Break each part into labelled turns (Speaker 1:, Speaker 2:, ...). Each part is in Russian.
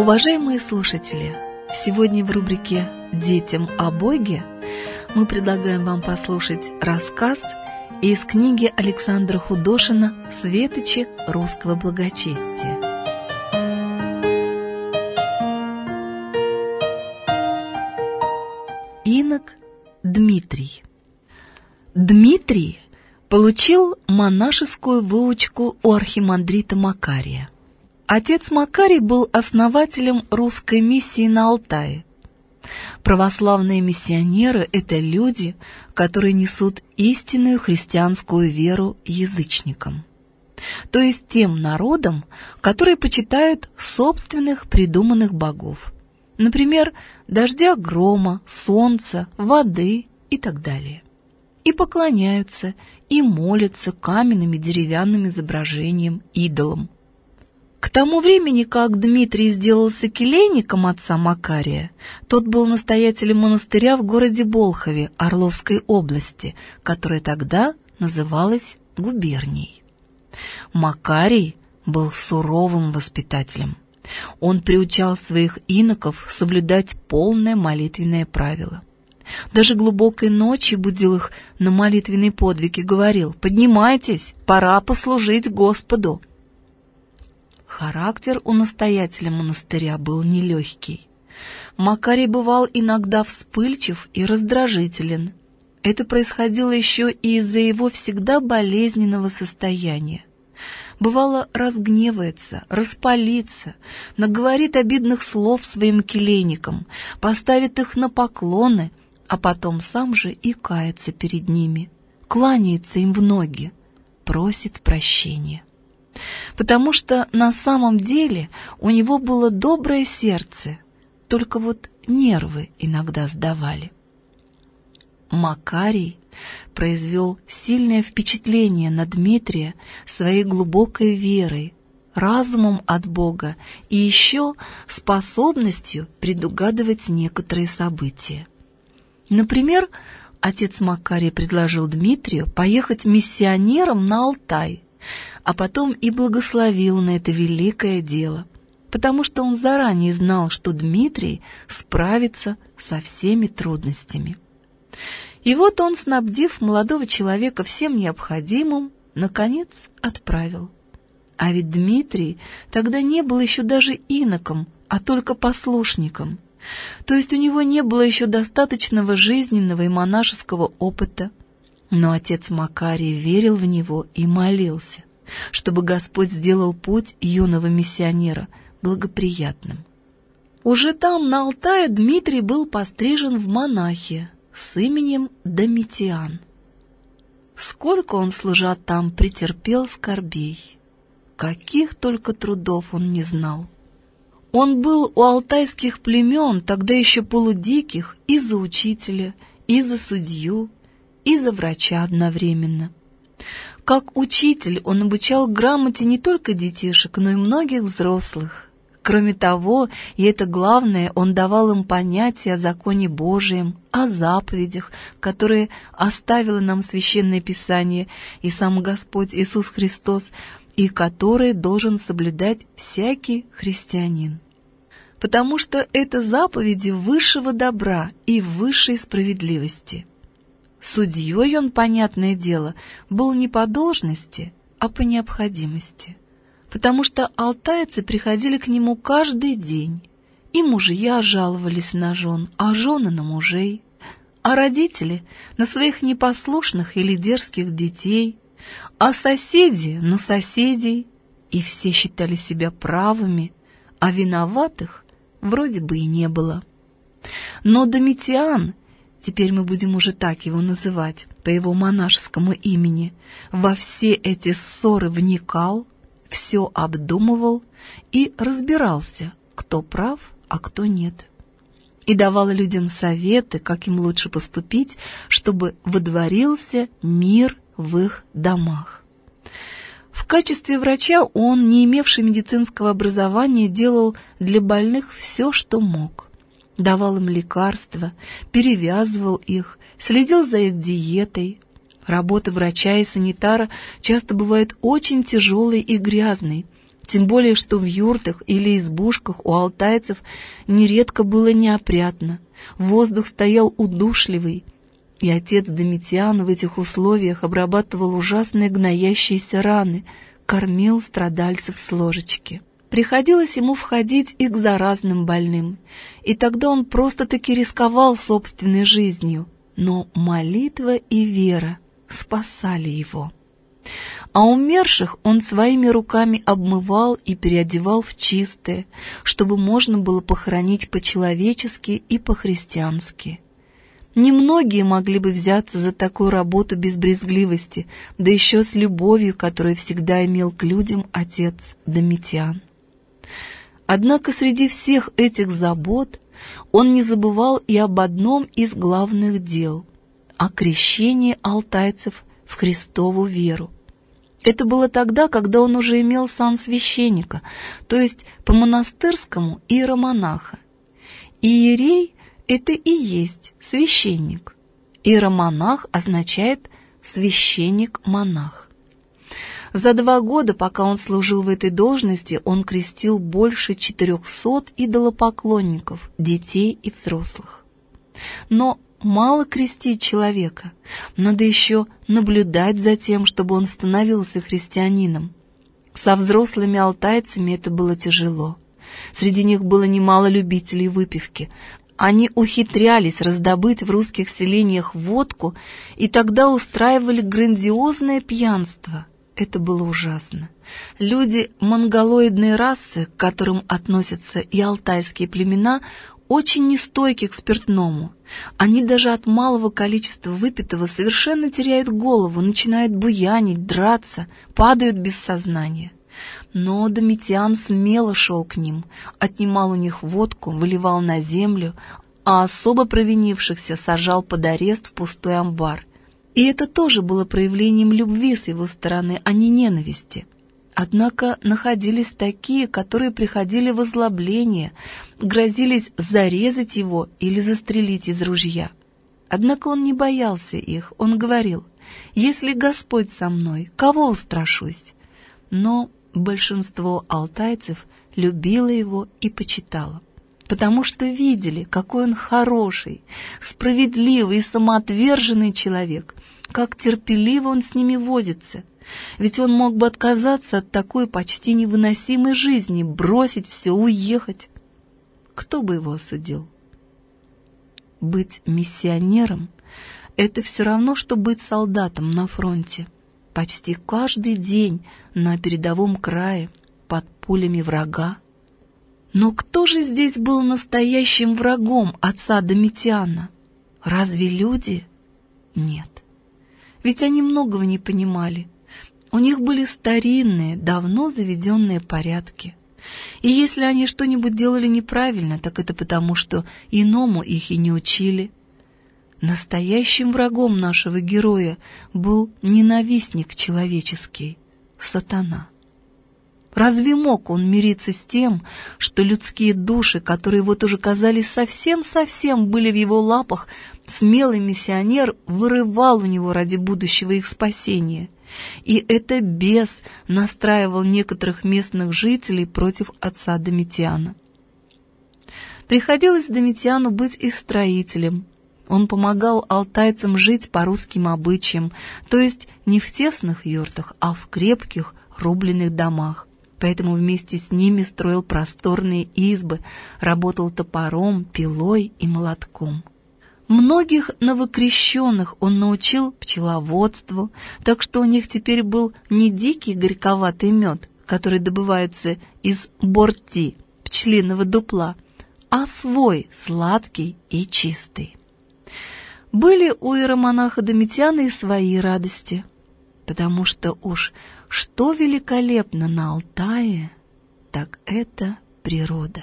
Speaker 1: Уважаемые слушатели, сегодня в рубрике «Детям о Боге» мы предлагаем вам послушать рассказ из книги Александра Худошина «Светочи русского благочестия». Инок Дмитрий. Дмитрий получил монашескую выучку у архимандрита Макария. Отец Макарий был основателем русской миссии на Алтае. Православные миссионеры – это люди, которые несут истинную христианскую веру язычникам, то есть тем народам, которые почитают собственных придуманных богов, например, дождя, грома, солнца, воды и так далее, и поклоняются и молятся каменным и деревянным изображениям, идолам. К тому времени, как Дмитрий сделался келейником отца Макария, тот был настоятелем монастыря в городе Болхове Орловской области, которая тогда называлась губернией. Макарий был суровым воспитателем. Он приучал своих иноков соблюдать полное молитвенное правило. Даже глубокой ночью будил их на молитвенный подвиг и говорил: «Поднимайтесь, пора послужить Господу». Характер у настоятеля монастыря был нелегкий. Макарий бывал иногда вспыльчив и раздражителен. Это происходило еще и из-за его всегда болезненного состояния. Бывало, разгневается, распалится, наговорит обидных слов своим келейникам, поставит их на поклоны, а потом сам же и кается перед ними, кланяется им в ноги, просит прощения. Потому что на самом деле у него было доброе сердце, только вот нервы иногда сдавали. Макарий произвел сильное впечатление на Дмитрия своей глубокой верой, разумом от Бога и еще способностью предугадывать некоторые события. Например, отец Макарий предложил Дмитрию поехать миссионером на Алтай, а потом и благословил на это великое дело, потому что он заранее знал, что Дмитрий справится со всеми трудностями. И вот он, снабдив молодого человека всем необходимым, наконец отправил. А ведь Дмитрий тогда не был еще даже иноком, а только послушником. То есть у него не было еще достаточного жизненного и монашеского опыта. Но отец Макарий верил в него и молился, чтобы Господь сделал путь юного миссионера благоприятным. Уже там, на Алтае, Дмитрий был пострижен в монахи с именем Домитиан. Сколько он, служа там, претерпел скорбей, каких только трудов он не знал. Он был у алтайских племен, тогда еще полудиких, и за учителя, и за судью, и за врача одновременно. Как учитель он обучал грамоте не только детишек, но и многих взрослых. Кроме того, и это главное, он давал им понятия о законе Божием, о заповедях, которые оставило нам Священное Писание и сам Господь Иисус Христос, и которые должен соблюдать всякий христианин. Потому что это заповеди высшего добра и высшей справедливости. Судьей он, понятное дело, был не по должности, а по необходимости, потому что алтайцы приходили к нему каждый день, и мужья жаловались на жен, а жены на мужей, а родители на своих непослушных или дерзких детей, а соседи на соседей, и все считали себя правыми, а виноватых вроде бы и не было. Но Домитиан, теперь мы будем уже так его называть, по его монашескому имени, во все эти ссоры вникал, все обдумывал и разбирался, кто прав, а кто нет. И давал людям советы, как им лучше поступить, чтобы водворился мир в их домах. В качестве врача он, не имевший медицинского образования, делал для больных все, что мог. Давал им лекарства, перевязывал их, следил за их диетой. Работа врача и санитара часто бывает очень тяжелой и грязной, Тем более, что в юртах или избушках у алтайцев нередко было неопрятно, воздух стоял удушливый, и отец Домитиан в этих условиях обрабатывал ужасные гноящиеся раны, кормил страдальцев с ложечки. Приходилось ему входить и к заразным больным, и тогда он просто-таки рисковал собственной жизнью, но молитва и вера спасали его. А умерших он своими руками обмывал и переодевал в чистое, чтобы можно было похоронить по-человечески и по-христиански. Немногие могли бы взяться за такую работу без брезгливости, да еще с любовью, которую всегда имел к людям отец Домитиан. Однако среди всех этих забот он не забывал и об одном из главных дел – о крещении алтайцев в Христову веру. Это было тогда, когда он уже имел сан священника, то есть по-монастырскому иеромонаха. Иерей – это и есть священник. Иеромонах означает священник-монах. За 2 года, пока он служил в этой должности, он крестил больше 400 идолопоклонников, детей и взрослых. Но мало крестить человека, надо еще наблюдать за тем, чтобы он становился христианином. Со взрослыми алтайцами это было тяжело. Среди них было немало любителей выпивки. Они ухитрялись раздобыть в русских селениях водку и тогда устраивали грандиозное пьянство. Это было ужасно. Люди монголоидной расы, к которым относятся и алтайские племена, очень нестойки к спиртному. Они даже от малого количества выпитого совершенно теряют голову, начинают буянить, драться, падают без сознания. Но Домитиан смело шел к ним, отнимал у них водку, выливал на землю, а особо провинившихся сажал под арест в пустой амбар. И это тоже было проявлением любви с его стороны, а не ненависти. Однако находились такие, которые приходили в озлобление, грозились зарезать его или застрелить из ружья. Однако он не боялся их, он говорил: «Если Господь со мной, кого устрашусь?» Но большинство алтайцев любило его и почитало, потому что видели, какой он хороший, справедливый и самоотверженный человек, как терпеливо он с ними возится. Ведь он мог бы отказаться от такой почти невыносимой жизни, бросить все, уехать. Кто бы его осудил? Быть миссионером — это все равно, что быть солдатом на фронте. Почти каждый день на передовом крае, под пулями врага. Но кто же здесь был настоящим врагом отца Домитиана? Разве люди? Нет. Ведь они многого не понимали. У них были старинные, давно заведенные порядки. И если они что-нибудь делали неправильно, так это потому, что иному их и не учили. Настоящим врагом нашего героя был ненавистник человеческий — сатана. Разве мог он мириться с тем, что людские души, которые вот уже казались совсем-совсем были в его лапах, смелый миссионер вырывал у него ради будущего их спасения? И это бес настраивал некоторых местных жителей против отца Домитиана. Приходилось Домитиану быть и строителем. Он помогал алтайцам жить по русским обычаям, то есть не в тесных юртах, а в крепких рубленых домах. Поэтому вместе с ними строил просторные избы, работал топором, пилой и молотком. Многих новокрещенных он научил пчеловодству, так что у них теперь был не дикий горьковатый мед, который добывается из борти, пчелиного дупла, а свой, сладкий и чистый. Были у иеромонаха Домитиана и свои радости, потому что уж что великолепно на Алтае, так это природа.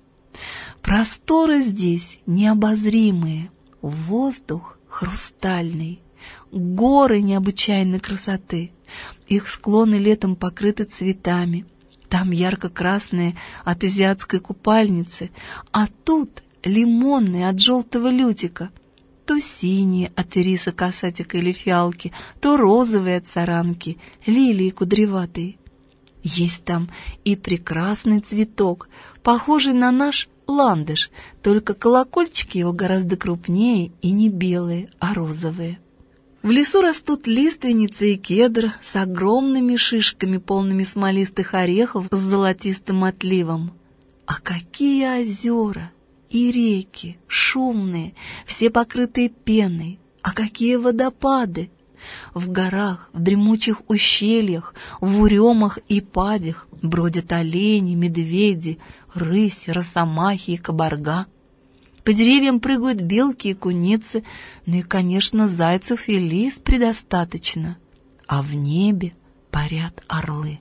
Speaker 1: Просторы здесь необозримые, воздух хрустальный, горы необычайной красоты, их склоны летом покрыты цветами, там ярко-красные от азиатской купальницы, а тут лимонные от желтого лютика, то синие от ириса касатика или фиалки, то розовые от саранки, лилии кудреватые. Есть там и прекрасный цветок, похожий на наш ландыш, только колокольчики его гораздо крупнее и не белые, а розовые. В лесу растут лиственница и кедр с огромными шишками, полными смолистых орехов с золотистым отливом. А какие озера и реки, шумные, все покрытые пеной, а какие водопады! В горах, в дремучих ущельях, в уремах и падях бродят олени, медведи, рысь, росомахи и кабарга. По деревьям прыгают белки и куницы, ну и, конечно, зайцев и лис предостаточно. А в небе парят орлы.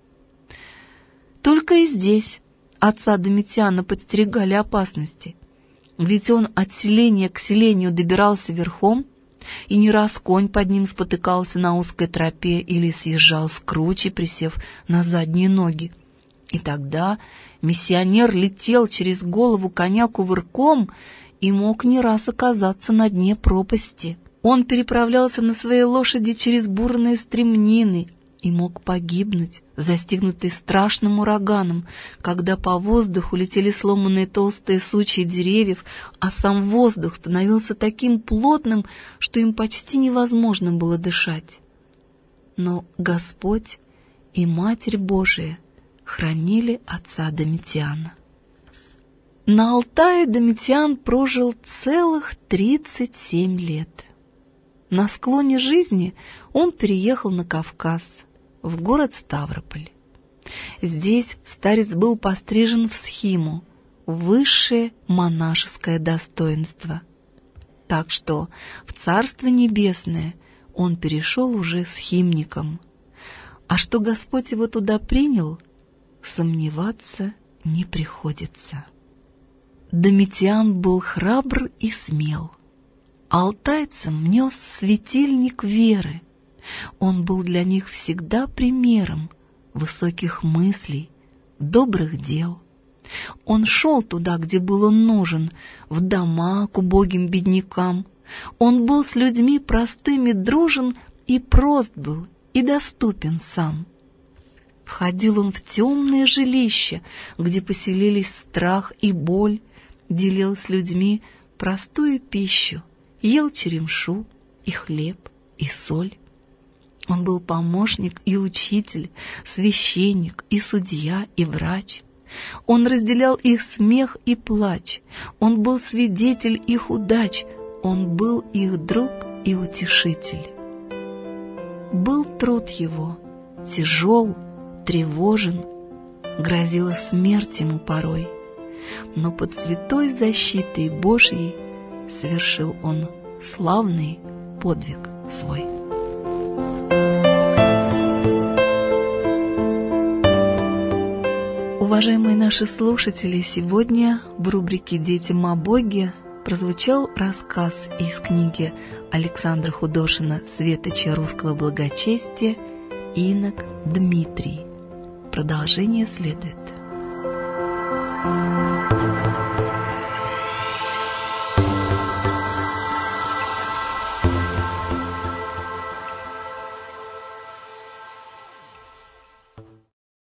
Speaker 1: Только и здесь отца Домитиана подстерегали опасности. Ведь он от селения к селению добирался верхом, и не раз конь под ним спотыкался на узкой тропе или съезжал с кручи, присев на задние ноги. И тогда миссионер летел через голову коня кувырком и мог не раз оказаться на дне пропасти. Он переправлялся на своей лошади через бурные стремнины и мог погибнуть, застигнутый страшным ураганом, когда по воздуху летели сломанные толстые сучья деревьев, а сам воздух становился таким плотным, что им почти невозможно было дышать. Но Господь и Матерь Божия хранили отца Домитиана. На Алтае Домитиан прожил целых 37 лет. На склоне жизни он переехал на Кавказ, в город Ставрополь. Здесь старец был пострижен в схиму, высшее монашеское достоинство. Так что в Царство Небесное он перешел уже схимником. А что Господь его туда принял, сомневаться не приходится. Домитиан был храбр и смел. Алтайцам нес светильник веры. Он был для них всегда примером высоких мыслей, добрых дел. Он шел туда, где был он нужен, в дома к убогим беднякам. Он был с людьми простыми дружен и прост был, и доступен сам. Входил он в темные жилища, где поселились страх и боль, делил с людьми простую пищу, ел черемшу и хлеб и соль. Он был помощник и учитель, священник и судья и врач. Он разделял их смех и плач. Он был свидетель их удач. Он был их друг и утешитель. Был труд его тяжел, тревожен, грозила смерть ему порой. Но под святой защитой Божьей совершил он славный подвиг свой. Уважаемые наши слушатели, сегодня в рубрике «Детям о Боге» прозвучал рассказ из книги Александра Худошина «Светочи русского благочестия» «Инок Дмитрий». Продолжение следует.